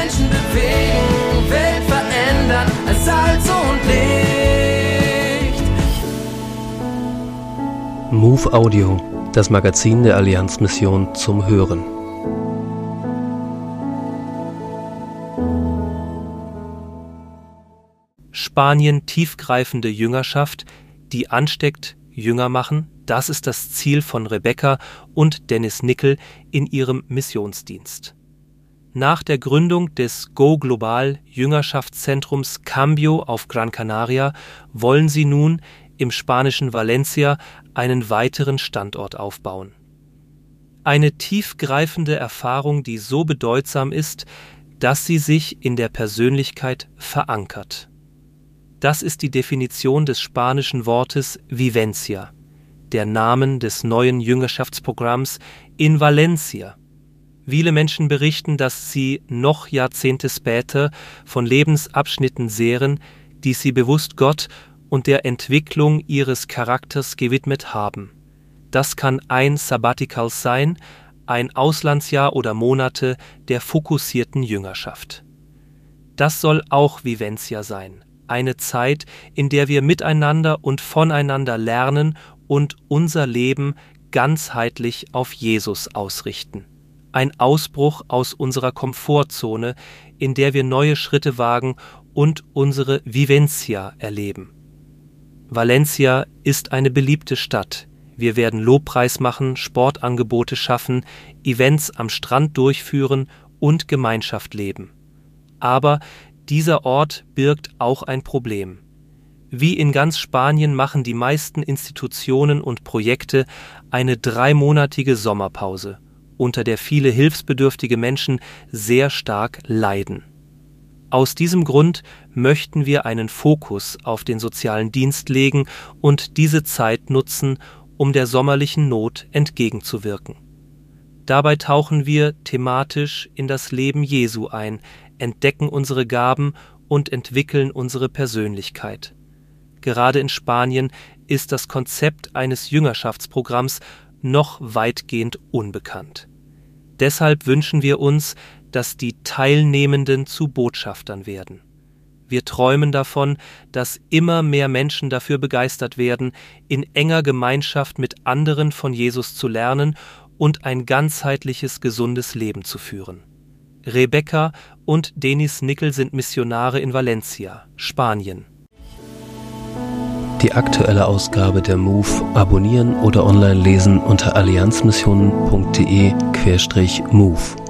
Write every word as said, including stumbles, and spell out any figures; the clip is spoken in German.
Menschen bewegen, Welt verändern als Salz und Licht. Move Audio, das Magazin der Allianzmission zum Hören. Spanien tiefgreifende Jüngerschaft, die ansteckt, Jünger machen, das ist das Ziel von Rebecca und Dennis Nickel in ihrem Missionsdienst. Nach der Gründung des Go Global Jüngerschaftszentrums Cambio auf Gran Canaria wollen sie nun im spanischen Valencia einen weiteren Standort aufbauen. Eine tiefgreifende Erfahrung, die so bedeutsam ist, dass sie sich in der Persönlichkeit verankert. Das ist die Definition des spanischen Wortes Vivencia, der Namen des neuen Jüngerschaftsprogramms in Valencia. Viele Menschen berichten, dass sie noch Jahrzehnte später von Lebensabschnitten zehren, die sie bewusst Gott und der Entwicklung ihres Charakters gewidmet haben. Das kann ein Sabbatical sein, ein Auslandsjahr oder Monate der fokussierten Jüngerschaft. Das soll auch Vivencia sein. Eine Zeit, in der wir miteinander und voneinander lernen und unser Leben ganzheitlich auf Jesus ausrichten. Ein Ausbruch aus unserer Komfortzone, in der wir neue Schritte wagen und unsere Vivencia erleben. Valencia ist eine beliebte Stadt. Wir werden Lobpreis machen, Sportangebote schaffen, Events am Strand durchführen und Gemeinschaft leben. Aber dieser Ort birgt auch ein Problem. Wie in ganz Spanien machen die meisten Institutionen und Projekte eine dreimonatige Sommerpause, unter der viele hilfsbedürftige Menschen sehr stark leiden. Aus diesem Grund möchten wir einen Fokus auf den sozialen Dienst legen und diese Zeit nutzen, um der sommerlichen Not entgegenzuwirken. Dabei tauchen wir thematisch in das Leben Jesu ein, entdecken unsere Gaben und entwickeln unsere Persönlichkeit. Gerade in Spanien ist das Konzept eines Jüngerschaftsprogramms noch weitgehend unbekannt. Deshalb wünschen wir uns, dass die Teilnehmenden zu Botschaftern werden. Wir träumen davon, dass immer mehr Menschen dafür begeistert werden, in enger Gemeinschaft mit anderen von Jesus zu lernen und ein ganzheitliches, gesundes Leben zu führen. Rebecca und Dennis Nickel sind Missionare in Valencia, Spanien. Die aktuelle Ausgabe der Move abonnieren oder online lesen unter allianzmissionen punkt de slash move.